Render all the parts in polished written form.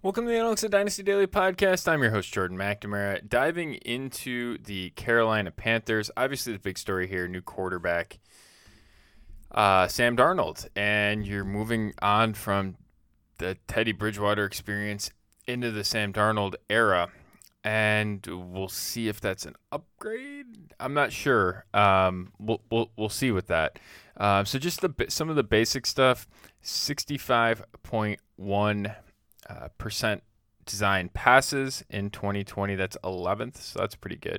Welcome to the Analytics of Dynasty Daily Podcast. I'm your host, Jordan McNamara. Diving into the Carolina Panthers. Obviously, the big story here, new quarterback, Sam Darnold. And you're moving on from the Teddy Bridgewater experience into the Sam Darnold era. And we'll see if that's an upgrade. I'm not sure. We'll see with that. So just some of the basic stuff. 65.1 percent design passes in 2020. That's 11th, so that's pretty good.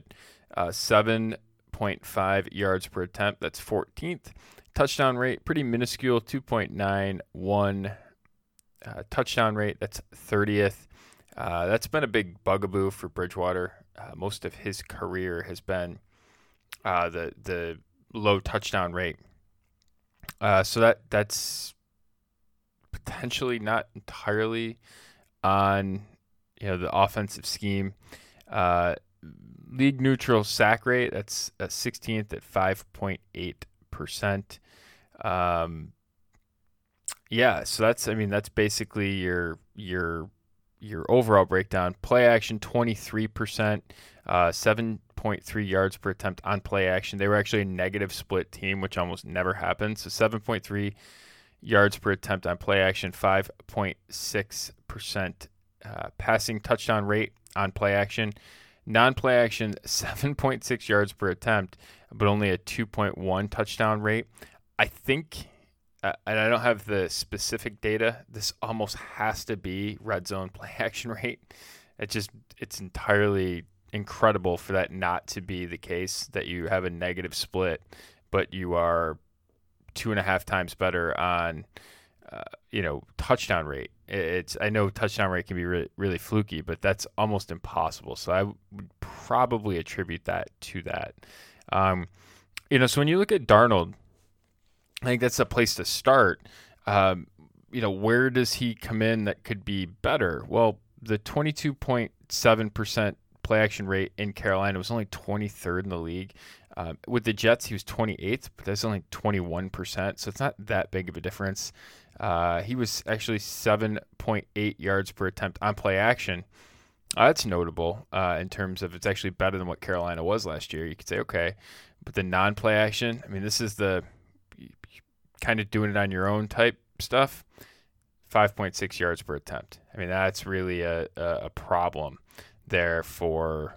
7.5 yards per attempt. That's 14th. Touchdown rate, pretty minuscule, 2.91 touchdown rate. That's 30th. That's been a big bugaboo for Bridgewater. Most of his career has been the low touchdown rate. So that's potentially not entirely on the offensive scheme. League neutral sack rate, that's 16th at 5.8%. So that's basically your overall breakdown. Play action, 23%, 7.3 yards per attempt on play action. They were actually a negative split team, which almost never happens. So 7.3 yards per attempt on play action, 5.6% passing touchdown rate on play action. Non-play action, 7.6 yards per attempt, but only a 2.1 touchdown rate. I think, and I don't have the specific data, this almost has to be red zone play action rate. It's entirely incredible for that not to be the case, that you have a negative split, but you are 2.5 times better on, touchdown rate. I know touchdown rate can be really, really fluky, but that's almost impossible. So I would probably attribute that to that. So when you look at Darnold, I think that's a place to start. Where does he come in that could be better? Well, the 22.7% play action rate in Carolina was only 23rd in the league. With the Jets, he was 28th, but that's only 21%, so it's not that big of a difference. He was actually 7.8 yards per attempt on play action. That's notable in terms of it's actually better than what Carolina was last year. You could say, okay, but the non-play action, this is the kind of doing it on your own type stuff, 5.6 yards per attempt. That's really a problem there for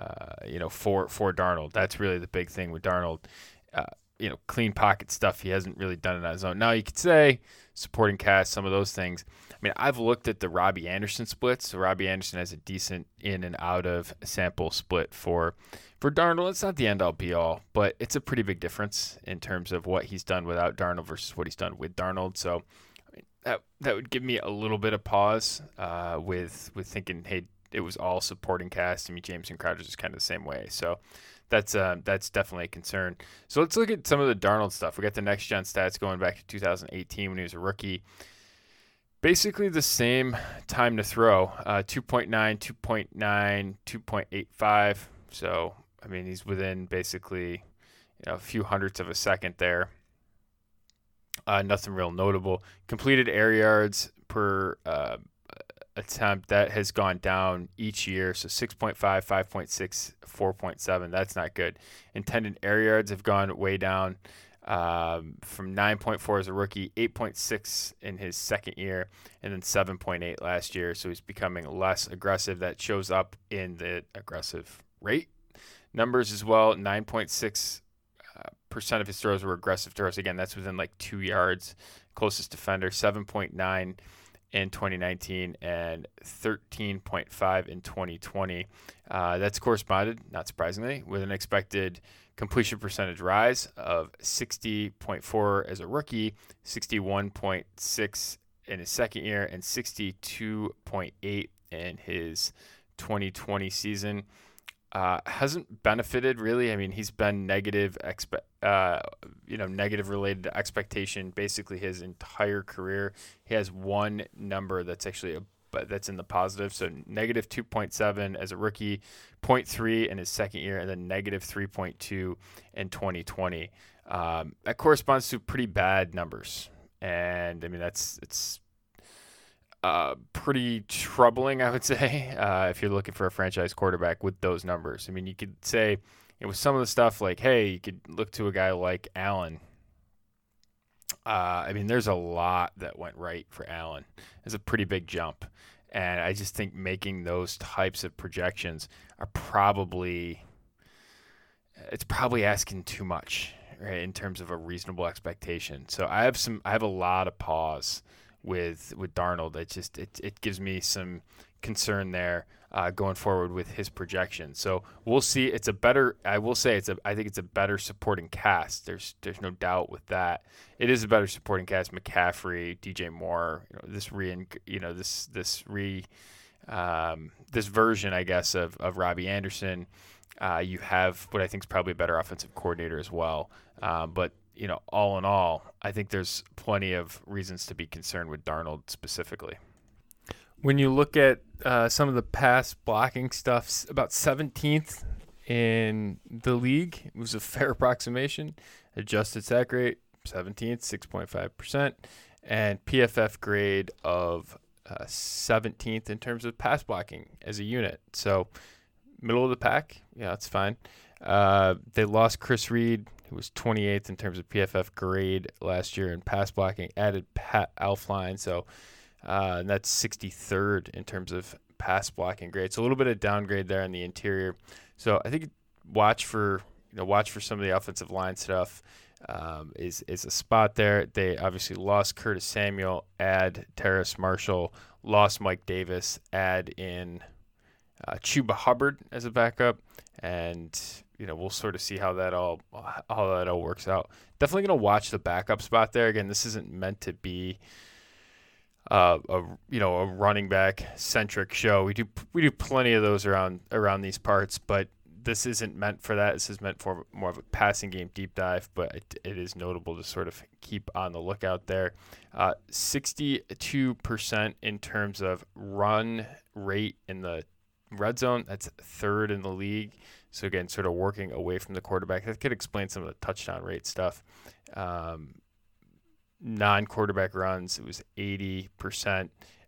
Darnold. That's really the big thing with Darnold. Clean pocket stuff. He hasn't really done it on his own. Now you could say supporting cast, some of those things. I've looked at the Robbie Anderson splits. So Robbie Anderson has a decent in and out of sample split for Darnold. It's not the end all be all, but it's a pretty big difference in terms of what he's done without Darnold versus what he's done with Darnold. So that would give me a little bit of pause with thinking, hey, it was all supporting cast. Jameson Crowder's is kind of the same way. So that's definitely a concern. So let's look at some of the Darnold stuff. We got the next gen stats going back to 2018 when he was a rookie. Basically the same time to throw, 2.9, 2.9, 2.85. So, he's within basically a few hundredths of a second there. Nothing real notable. Completed air yards per attempt, that has gone down each year. So 6.5, 5.6, 4.7. That's not good. Intended air yards have gone way down from 9.4 as a rookie, 8.6 in his second year, and then 7.8 last year. So he's becoming less aggressive. That shows up in the aggressive rate numbers as well. 9.6% of his throws were aggressive throws. Again, that's within like 2 yards. Closest defender, 7.9 in 2019 and 13.5 in 2020. That's corresponded, not surprisingly, with an expected completion percentage rise of 60.4 as a rookie, 61.6 in his second year, and 62.8 in his 2020 season. Hasn't benefited really. He's been negative related to expectation basically his entire career. He has one number that's actually that's in the positive. So negative 2.7 as a rookie, 0.3 in his second year, and then negative 3.2 in 2020. That corresponds to pretty bad numbers. And it's pretty troubling, I would say, if you're looking for a franchise quarterback with those numbers. I mean, you could say with some of the stuff like, hey, you could look to a guy like Allen. I mean, there's a lot that went right for Allen. It's a pretty big jump. And I just think making those types of projections are it's probably asking too much, right, in terms of a reasonable expectation. So I have a lot of pause with Darnold. It gives me some concern there going forward with his projection. So we'll see. I think it's a better supporting cast. There's no doubt with that. It is a better supporting cast. McCaffrey, DJ Moore, this version, I guess, of Robbie Anderson. You have what I think is probably a better offensive coordinator as well. But all in all, I think there's plenty of reasons to be concerned with Darnold specifically. When you look at some of the pass blocking stuff, about 17th in the league. It was a fair approximation. Adjusted sack rate, 17th, 6.5%. And PFF grade of 17th in terms of pass blocking as a unit. So middle of the pack, yeah, that's fine. They lost Chris Reed, who was 28th in terms of PFF grade last year in pass blocking, added Pat Elflein, so and that's 63rd in terms of pass blocking grade. So a little bit of downgrade there in the interior. So I think watch for some of the offensive line stuff. Is a spot there. They obviously lost Curtis Samuel, add Terrace Marshall, lost Mike Davis, add in Chuba Hubbard as a backup, and we'll sort of see how that all works out. Definitely going to watch the backup spot there. Again, this isn't meant to be a running back centric show. We do plenty of those around these parts, but this isn't meant for that. This is meant for more of a passing game deep dive, but it is notable to sort of keep on the lookout there. 62% in terms of run rate in the red zone. That's third in the league. So again, sort of working away from the quarterback. That could explain some of the touchdown rate stuff. Non-quarterback runs, it was 80%.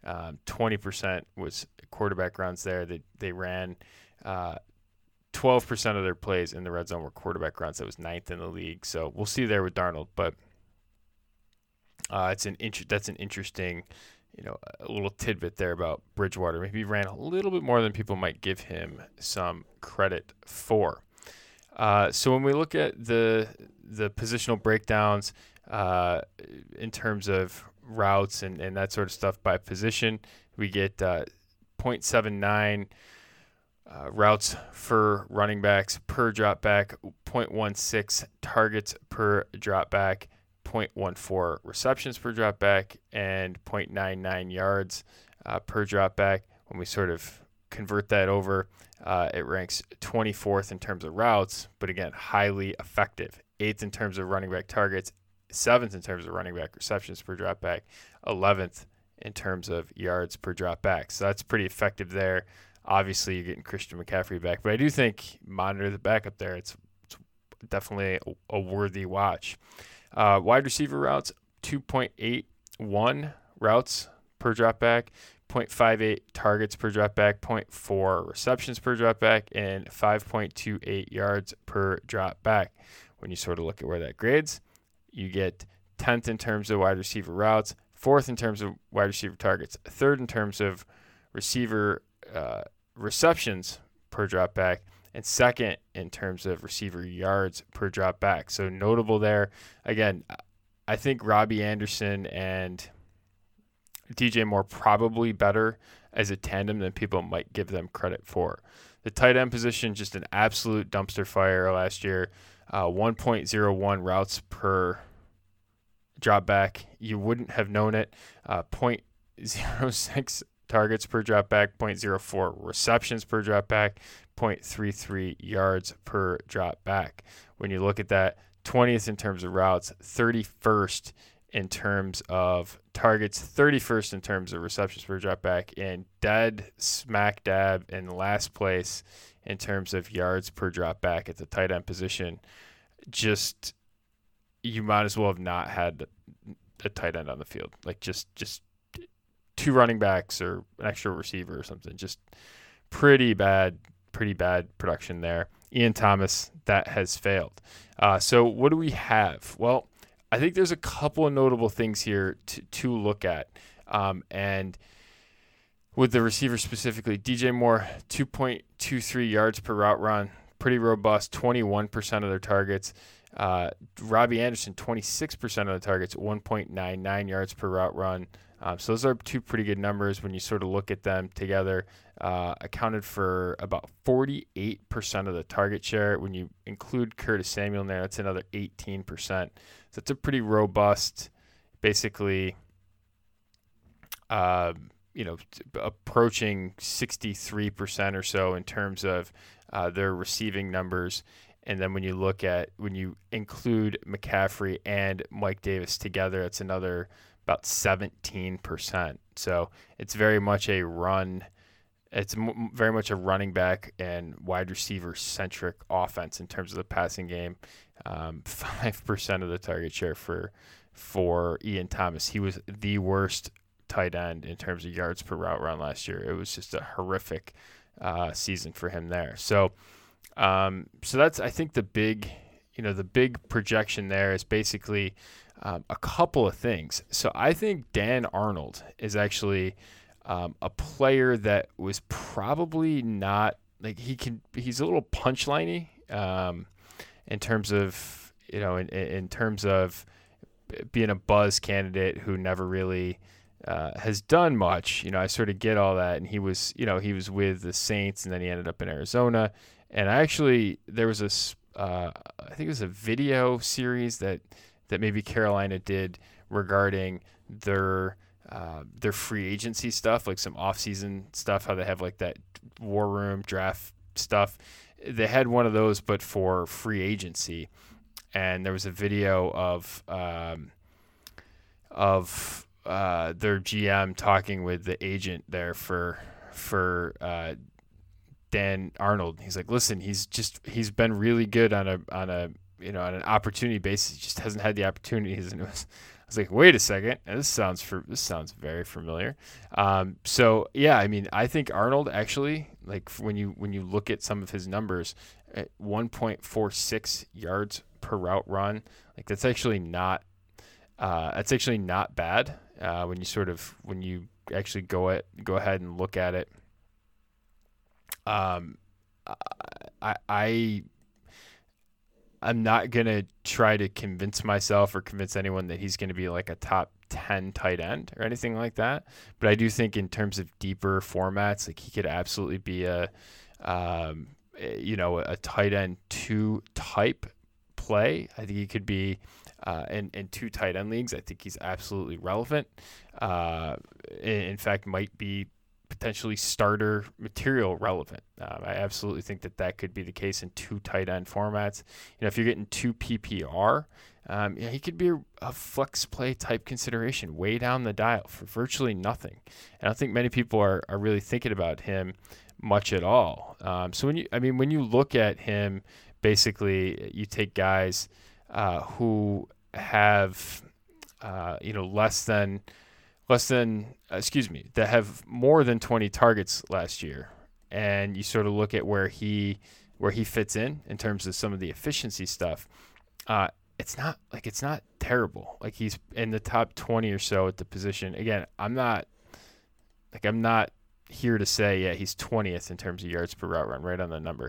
20% was quarterback runs there. They ran 12% of their plays in the red zone were quarterback runs. That was 9th in the league. So we'll see there with Darnold, but that's an interesting, a little tidbit there about Bridgewater. Maybe he ran a little bit more than people might give him some credit for. So when we look at the positional breakdowns in terms of routes and that sort of stuff by position, we get 0.79 routes for running backs per drop back, 0.16 targets per drop back, 0.14 receptions per drop back, and 0.99 yards per drop back. When we sort of convert that over, it ranks 24th in terms of routes, but again, highly effective. 8th in terms of running back targets, 7th in terms of running back receptions per drop back, 11th in terms of yards per drop back. So that's pretty effective there. Obviously, you're getting Christian McCaffrey back, but I do think monitor the backup there. It's definitely a worthy watch. Wide receiver routes, 2.81 routes per drop back, 0.58 targets per drop back, 0.4 receptions per drop back, and 5.28 yards per drop back. When you sort of look at where that grades, you get 10th in terms of wide receiver routes, 4th in terms of wide receiver targets, 3rd in terms of receiver receptions per drop back, and 2nd in terms of receiver yards per drop back. So notable there. Again, I think Robbie Anderson and DJ Moore probably better as a tandem than people might give them credit for. The tight end position, just an absolute dumpster fire last year. 1.01 routes per drop back. You wouldn't have known it. 0.06 targets per drop back, 0.04 receptions per drop back, 0.33 yards per drop back. When you look at that, 20th in terms of routes, 31st in terms of targets, 31st in terms of receptions per drop back, and dead smack dab in last place in terms of yards per drop back at the tight end position. Just, you might as well have not had a tight end on the field. Like just 2 running backs or an extra receiver or something. Just pretty bad production there. Ian Thomas, that has failed. So what do we have? Well, I think there's a couple of notable things here to look at. And with the receiver specifically, DJ Moore, 2.23 yards per route run, pretty robust, 21% of their targets. Robbie Anderson, 26% of the targets, 1.99 yards per route run. So those are 2 pretty good numbers when you sort of look at them together. Accounted for about 48% of the target share. When you include Curtis Samuel in there, that's another 18%. So it's a pretty robust, basically, approaching 63% or so in terms of their receiving numbers. And then when you include McCaffrey and Mike Davis together, it's another about 17%. So it's very much a run. It's very much a running back and wide receiver centric offense in terms of the passing game. 5% of the target share for Ian Thomas. He was the worst tight end in terms of yards per route run last year. It was just a horrific season for him there. So that's, I think, the big projection there is basically a couple of things. So I think Dan Arnold is actually a player that was probably not like he's a little punchliney in terms of in terms of being a buzz candidate who never really has done much. I sort of get all that, and he was with the Saints, and then he ended up in Arizona. And there was I think it was a video series that maybe Carolina did regarding their free agency stuff, like some offseason stuff, how they have like that war room draft stuff. They had one of those, but for free agency. And there was a video of their GM talking with the agent there for Dan Arnold. He's like, listen, he's been really good on an opportunity basis. He just hasn't had the opportunities. And I was like, wait a second, this sounds very familiar. So yeah, I mean, I think Arnold actually, like when you look at some of his numbers, at 1.46 yards per route run, like that's actually not bad when you actually go ahead and look at it. I'm not going to try to convince myself or convince anyone that he's going to be like a top 10 tight end or anything like that. But I do think in terms of deeper formats, like he could absolutely be a tight end 2 type play. I think he could be in 2 tight end leagues. I think he's absolutely relevant. In fact, might be potentially starter material relevant. I absolutely think that could be the case in 2 tight end formats. If you're getting 2 PPR, he could be a flex play type consideration way down the dial for virtually nothing. And I don't think many people are really thinking about him much at all. So when you look at him, basically you take guys who have that have more than 20 targets last year, and you sort of look at where he fits in terms of some of the efficiency stuff. It's not terrible. Like he's in the top 20 or so at the position. Again, I'm not here to say he's 20th in terms of yards per route run, right on the number.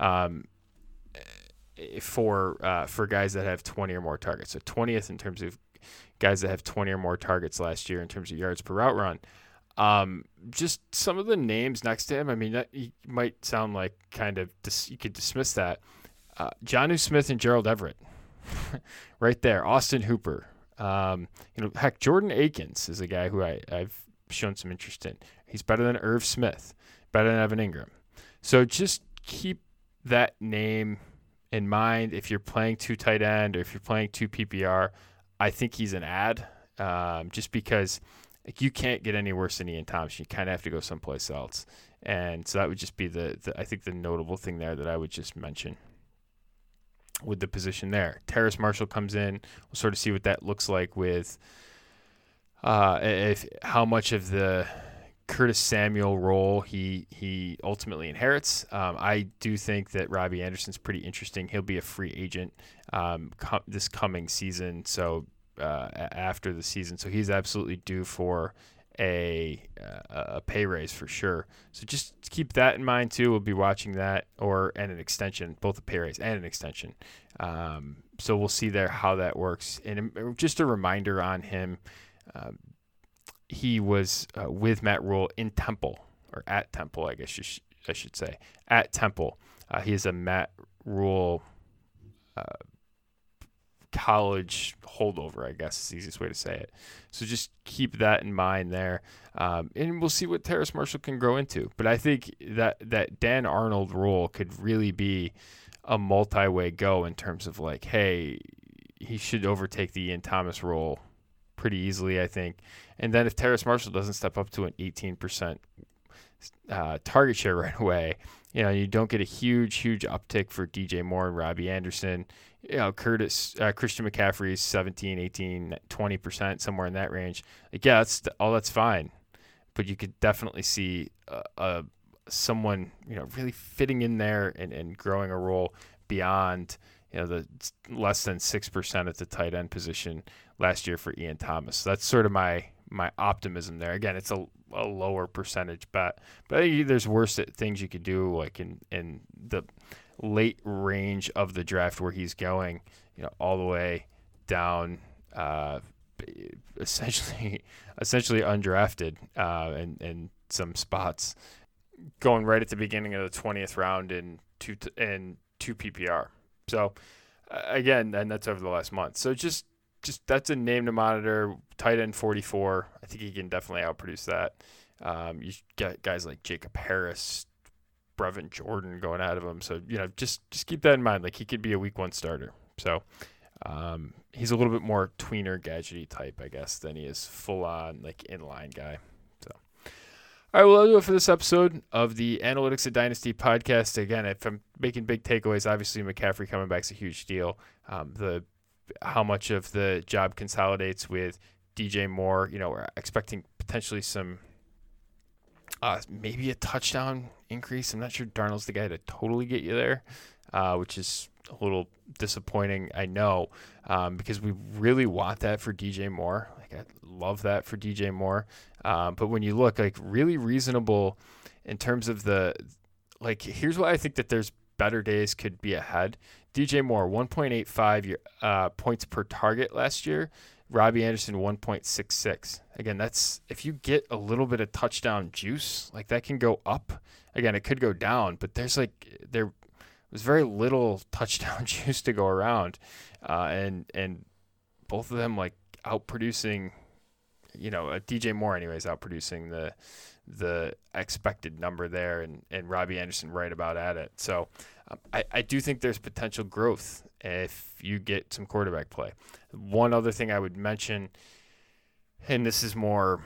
For guys that have 20 or more targets, so 20th in terms of guys that have 20 or more targets last year in terms of yards per route run. Just some of the names next to him, I mean, he might sound like you could dismiss that. Jonnu Smith and Gerald Everett right there. Austin Hooper. Heck, Jordan Akins is a guy who I've shown some interest in. He's better than Irv Smith, better than Evan Ingram. So just keep that name in mind if you're playing 2 tight end or if you're playing 2 PPR. I think he's an ad, just because you can't get any worse than Ian Thomas. You kind of have to go someplace else. And so that would just be I think the notable thing there that I would just mention with the position there. Terrace Marshall comes in. We'll sort of see what that looks like with if how much of the Curtis Samuel role he ultimately inherits. I do think that Robbie Anderson's pretty interesting. He'll be a free agent this coming season, so after the season, so he's absolutely due for a pay raise for sure. So just keep that in mind too. We'll be watching that, and an extension, both a pay raise and an extension. So we'll see there how that works. And just a reminder on him. He was with Matt Rule in Temple, or at Temple, I guess I should say, at Temple. He is a Matt Rule college holdover, I guess is the easiest way to say it. So just keep that in mind there. And we'll see what Terrace Marshall can grow into. But I think that Dan Arnold role could really be a multi-way go in terms of like, hey, he should overtake the Ian Thomas role pretty easily, I think. And then if Terrace Marshall doesn't step up to an 18% target share right away, you don't get a huge uptick for DJ Moore and Robbie Anderson. Christian McCaffrey's 17, 18, 20%, somewhere in that range. Like, yeah, that's fine. But you could definitely see someone, really fitting in there and growing a role beyond, the less than 6% at the tight end position last year for Ian Thomas. So that's sort of my optimism there. Again, it's a lower percentage bet, but I think there's worse things you could do, like in the late range of the draft where he's going, all the way down, essentially undrafted, and some spots going right at the beginning of the 20th round in two PPR. So again, and that's over the last month. So just that's a name to monitor. Tight end 44. I think he can definitely outproduce that. You get guys like Jacob Harris, Brevin Jordan going out of him. So, just keep that in mind. Like, he could be a week one starter. So he's a little bit more tweener gadgety type, I guess, than he is full on like inline guy. So, all right, well, that'll do it for this episode of the Analytics of Dynasty podcast. Again, if I'm making big takeaways, obviously McCaffrey coming back is a huge deal. How much of the job consolidates with DJ Moore, we're expecting potentially some maybe a touchdown increase. I'm not sure Darnold's the guy to totally get you there, which is a little disappointing, I know, because we really want that for DJ Moore. Like, I love that for DJ Moore. But when you look, like, really reasonable in terms of here's why I think that there's better days could be ahead. DJ Moore, 1.85 points per target last year. Robbie Anderson, 1.66. Again, that's if you get a little bit of touchdown juice, like, that can go up. Again, it could go down, but there was very little touchdown juice to go around, and both of them like outproducing. DJ Moore anyways outproducing the expected number there, and Robbie Anderson right about at it. So I do think there's potential growth if you get some quarterback play. One other thing I would mention, and this is more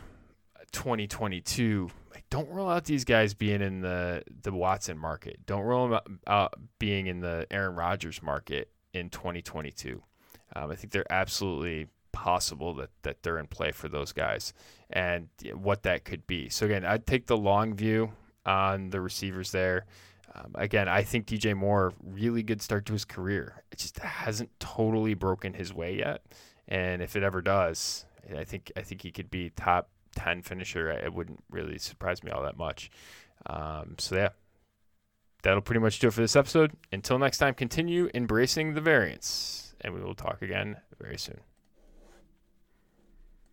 2022, don't rule out these guys being in the Watson market. Don't rule them out being in the Aaron Rodgers market in 2022. I think they're absolutely possible that they're in play for those guys and what that could be. So again, I'd take the long view on the receivers there. Again, I think DJ Moore, really good start to his career. It just hasn't totally broken his way yet. And if it ever does, I think he could be top 10 finisher. It wouldn't really surprise me all that much. So yeah, that'll pretty much do it for this episode. Until next time, continue embracing the variance, and we will talk again very soon.